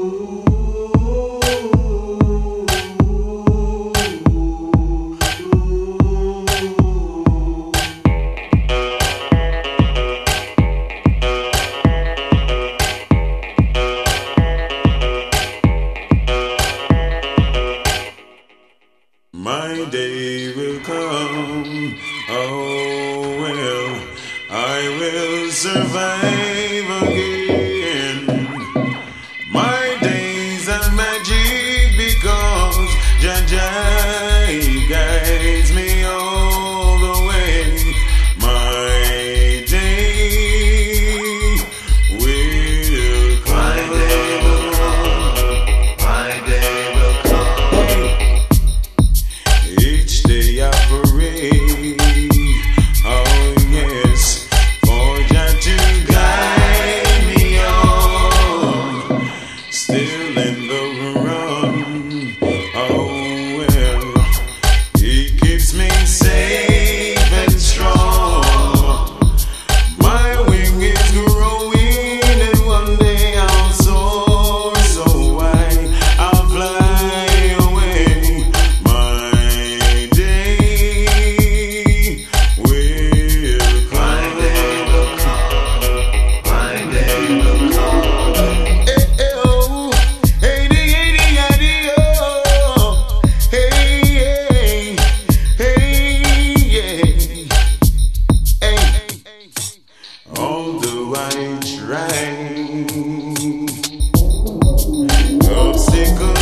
My day will come, oh well, I will survive again. My days are magic because Jah guides me all the way. My day will come. My day will come. Each day I pray, oh yes, for Jah to guide me on. Still in the run, oh well, He keeps me safe and strong. My wing is growing and one day I'll soar so high, I'll fly away. My day will come. My day will come. Hey, oh, hey, hey, oh, hey, hey, hey. Although I try, obstacles